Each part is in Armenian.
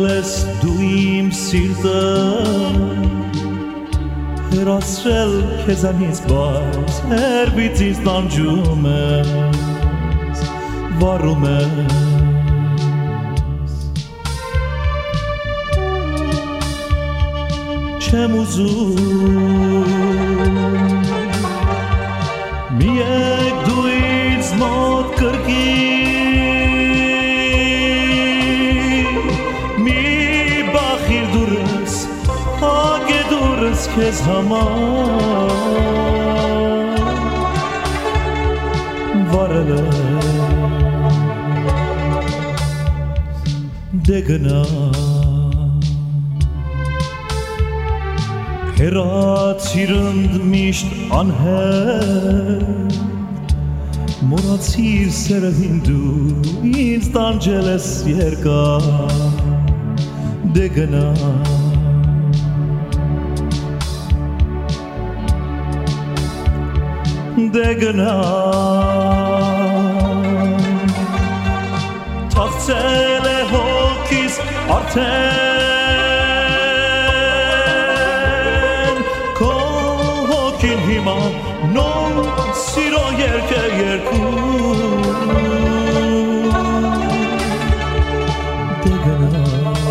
ես դու իմ սիրտը հեռացրել քեզանից բայց հերբից ինձ տանջում ես վառում ես չեմ ուզում միեք դու ինձ մոտ կրկին մի բախիր դուրս հագե դուրս քեզ համար վարել դե գնա հեռացիր ընդ միշտ անհետ մոռացիր սերին դու ինձ տանջել ես երկար դե գնա դե գնա թախծել է հոգիս արդեն քո հոգին հիմա նոր սիրո երգ է երգում դե գնա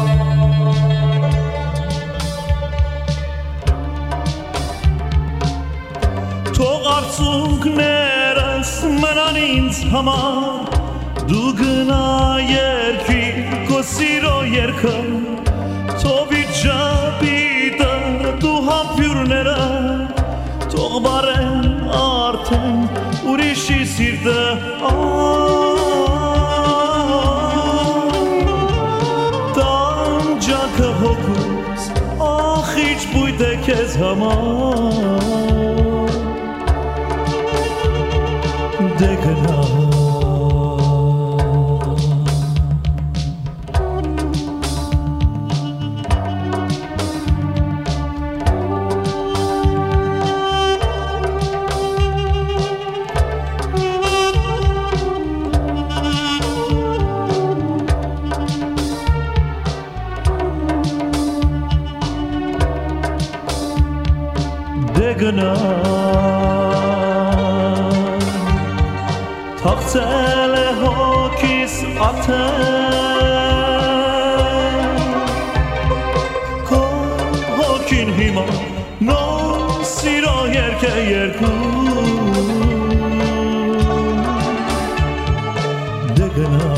թող արցունքներս մնան ինձ համար դու գնա երգի քո սիրո երգը թող վիճաբիտը դու համբյուրները թող բարեն արդեն ուրիշի սիրտը տանջանքը հոգուս ախիչ բույտ է քեզ համար դե գնա դե գնա թախծել է հոգիս արդեն քո հոգին հիմա նոր սիրո երգ է երգում դե գնա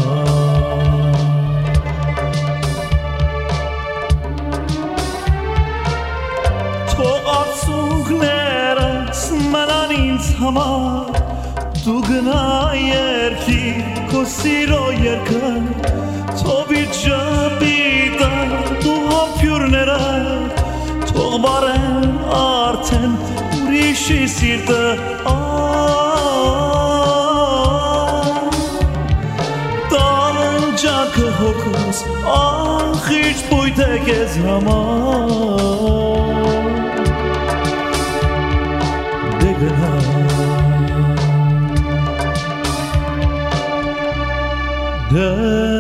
թող արցունքներս մնան ինձ համար դու գնա երգի քո սիրո երգը թող վիճաբիտը դու համբյուրները թող բարեն արդեն ուրիշի սիրտը տանջանքը հոգուս ախիչ բույտ է քեզ համար դե գնա դե